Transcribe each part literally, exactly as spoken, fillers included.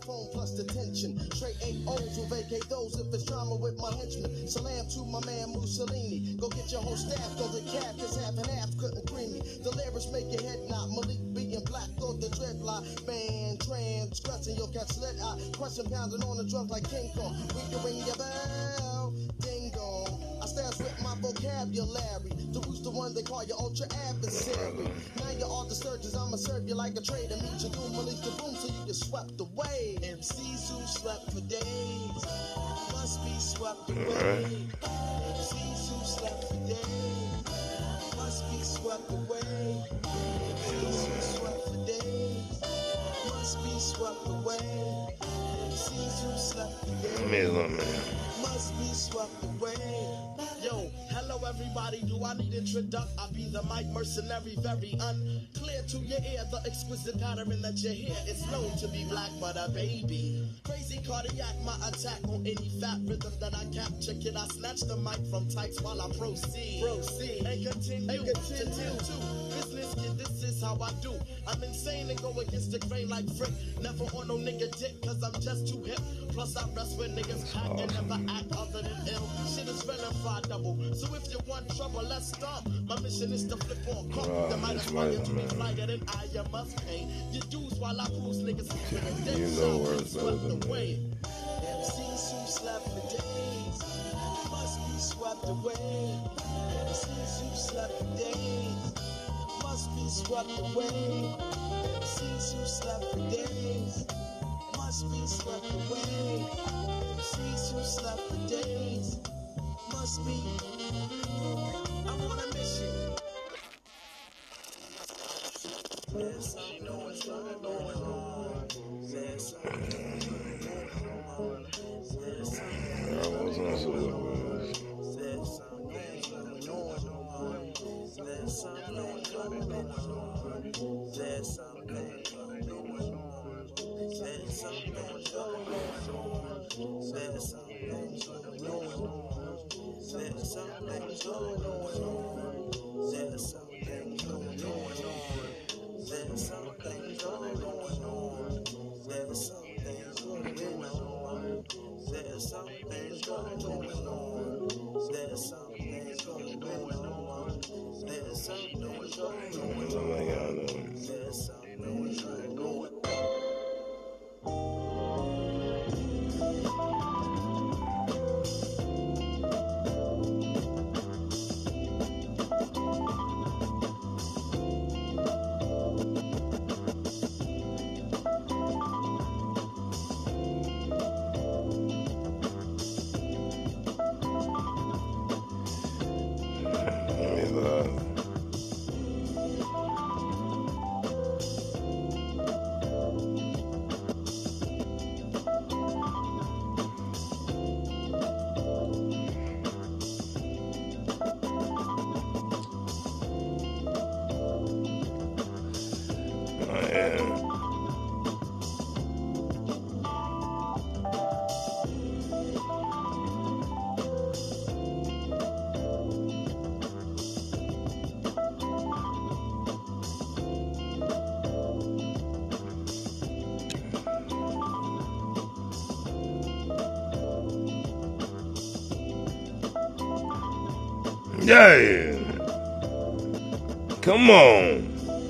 phone plus detention. Straight eight O's will vacate those if it's drama with my henchmen. Salam to my man Mussolini. Go get your whole staff, cause the cat is half and half, couldn't cream me. The lyrics make your head knot. Malik beating black, thought the dreadlock. Man, transgressing your cat slit eye. Question pounding on the drums like King Kong. We can ring your bell, ding dong. I stand with my vocabulary. The rooster the one they call your ultra adversary. Now you're all the surgeons, I'ma serve you like a traitor. Meet your doom, release the boom so you get swept away. M Cs who slept for days must be swept away. M Cs who slept for days must be swept away. M Cs who slept for days must be swept away. M Cs who slept for days must be swept away. Yo, hello everybody, do I need introduction? I be the mic mercenary, very unclear to your ear. The exquisite pattern that you hear is known to be black, but a baby. Crazy cardiac, my attack on any fat rhythm that I capture. Kid, I snatch the mic from types while I proceed. Proceed and continue, and continue to tell to business, kid, this is how I do. I'm insane and go against the grain like Frick. Never on no nigga dick, cause I'm just too hip. Plus I rest with niggas pack and never act other than ill. Shit is verified double. So if you want trouble, let's stop. My mission is to flip on crop. Wow, the might aspire to be lighter than I. You must pay your dues while I cruise niggas. Yeah, you know where it's better than me. M Cs who slept for days must be swept away. M Cs who slept for days must be swept away. M Cs who slept for days must be swept away. M Cs who slept for days must be. I'm on a mission. There's something going on. There's something going on. There's something going on. There's something going on. There's something going on. There's something going on. There's something going on. There's something going on. There's something going on. There's something going on. There's something going on. There's something going on. There's something going on. There's something going on. There's something going on. There's something going on. Yeah. Come on.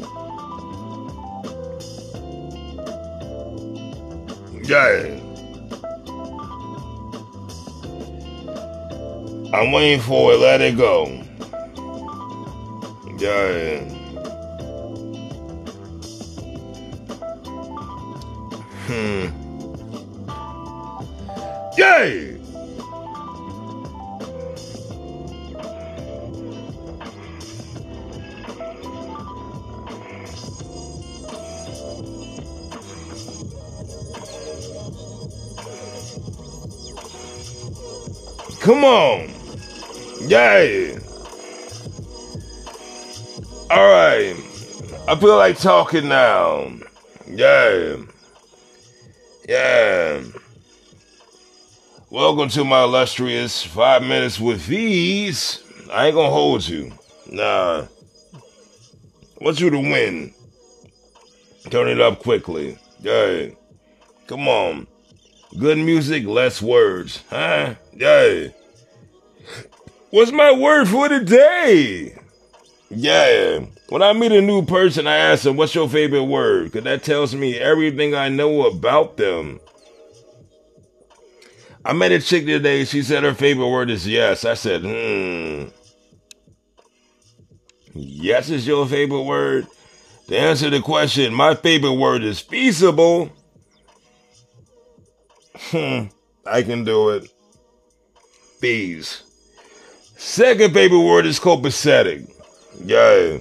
Yeah. I'm waiting for it. Let it go. Yeah. Hmm. Yeah. Come on. Yeah. All right. I feel like talking now. Yeah. Yeah. Welcome to my illustrious five minutes with these. I ain't gonna hold you. Nah. I want you to win. Turn it up quickly. Yeah. Come on. Good music, less words. Huh? Yeah. What's my word for the day? Yeah. When I meet a new person, I ask them, what's your favorite word? Because that tells me everything I know about them. I met a chick today. She said her favorite word is yes. I said, hmm. Yes is your favorite word? To answer the question, my favorite word is feasible. Hmm. I can do it. Fees. Second favorite word is copacetic. Yeah.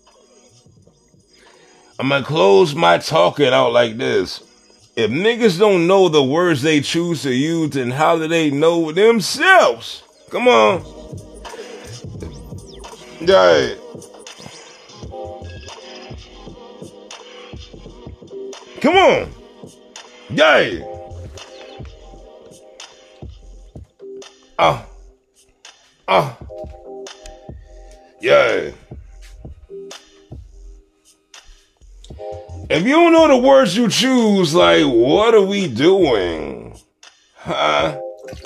I'm gonna close my talking out like this. If niggas don't know the words they choose to use, then how do they know themselves? Come on. Yeah. Come on. Yeah. Ah. Uh, ah. Uh, yeah. If you don't know the words you choose, like, what are we doing? Huh?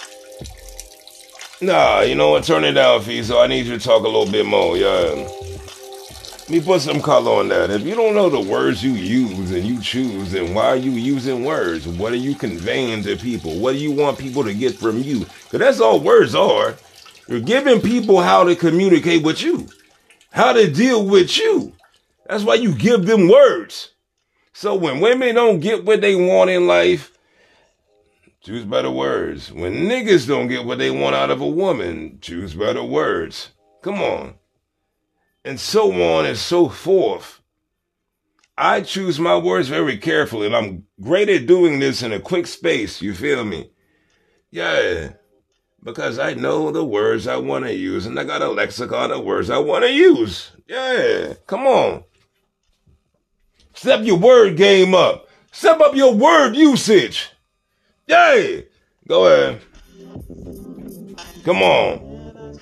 Nah, you know what? Turn it down, Fee, so I need you to talk a little bit more, yeah. Let me put some color on that. If you don't know the words you use and you choose, then why are you using words? What are you conveying to people? What do you want people to get from you? Because that's all words are. You're giving people how to communicate with you, how to deal with you. That's why you give them words. So when women don't get what they want in life, choose better words. When niggas don't get what they want out of a woman, choose better words. Come on. And so on and so forth. I choose my words very carefully, and I'm great at doing this in a quick space, you feel me? Yeah, because I know the words I want to use, and I got a lexicon of words I want to use. Yeah, come on. Step your word game up. Step up your word usage. Yeah, go ahead. Come on.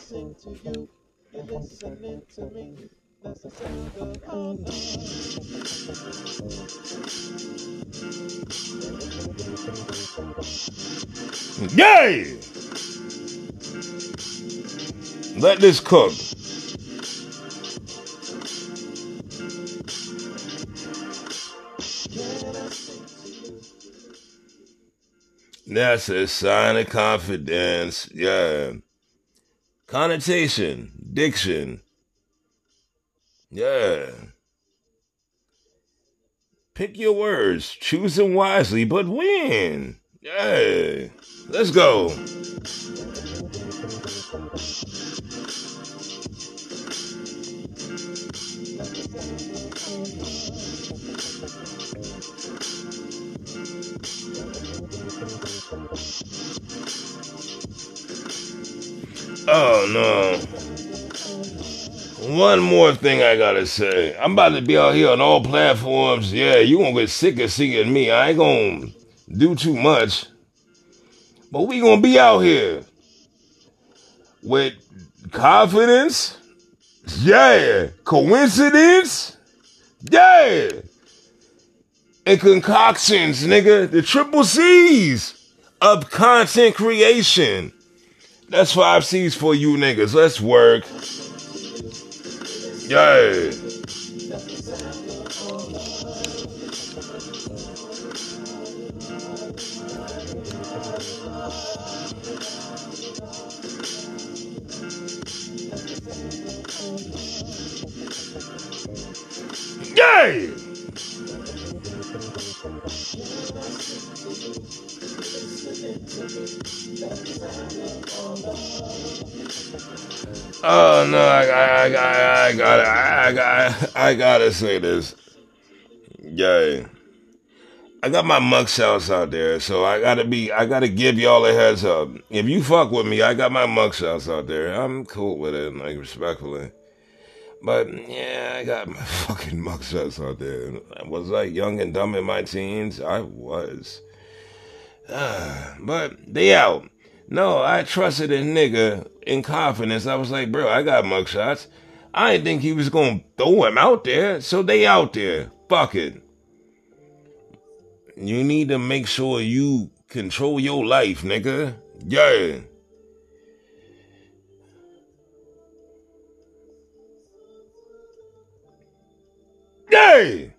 Yay! Let this cook. That's a sign of confidence. Yeah. Connotation. Diction. Yeah. Pick your words. Choose them wisely, but win. Yeah. Let's go. Oh, no. One more thing I gotta say. I'm about to be out here on all platforms. Yeah, you gonna get sick of seeing me. I ain't gonna do too much. But we gonna be out here with confidence. Yeah. Coincidence. Yeah. And concoctions, nigga. The triple C's of content creation. That's five C's for you niggas. Let's work. Yeah. Yay! Oh no, I, I, I, I gotta, I, I, I gotta say this. Yay. I got my mugshots out there, so I gotta be, I gotta give y'all a heads up. If you fuck with me, I got my mugshots out there. I'm cool with it, like, respectfully. But, yeah, I got my fucking mugshots out there. Was I young and dumb in my teens? I was. Uh, but they out. No, I trusted a nigga in confidence. I was like, bro, I got mugshots. I didn't think he was gonna throw him out there, so they out there. Fuck it. You need to make sure you control your life, nigga. Yeah. Yeah.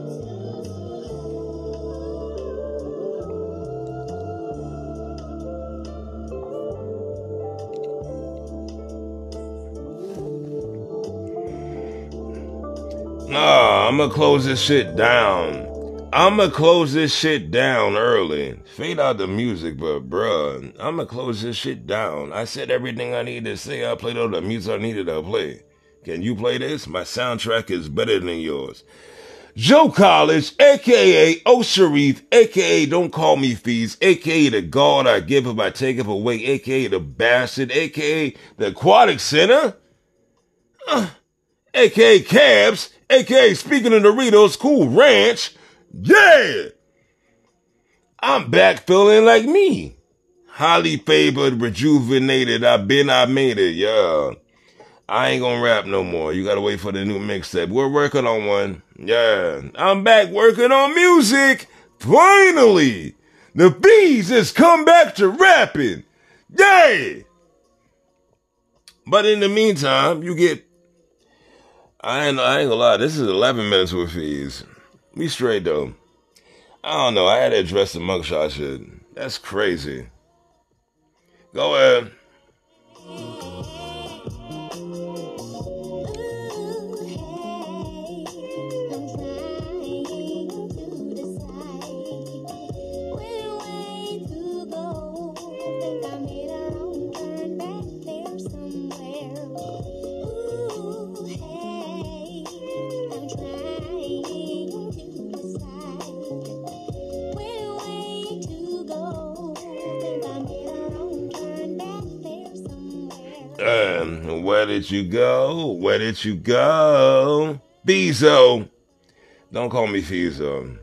Nah, I'ma close this shit down. I'ma close this shit down early. Fade out the music, but bruh, I'ma close this shit down. I said everything I needed to say. I played all the music I needed to play. Can you play this? My soundtrack is better than yours. Joe College, a k a. O Sharif, a k a. Don't Call Me Fees, a k a the God I give if I take it away, a k a the Bastard, a k a the Aquatic Center, uh, a k a. Cabs, a k a. Speaking of Doritos, Cool Ranch. Yeah! I'm back feeling like me. Highly favored, rejuvenated, I've been, I made it, yeah. I ain't gonna rap no more. You gotta wait for the new mixtape. We're working on one. Yeah. I'm back working on music. Finally. The Bees has come back to rapping. Yeah. But in the meantime, you get... I ain't, I ain't gonna lie. This is eleven minutes with Fees. We straight though. I don't know. I had to address the mugshot shit. That's crazy. Go ahead. Um, where did you go? Where did you go? Bezo. Don't call me Fizo.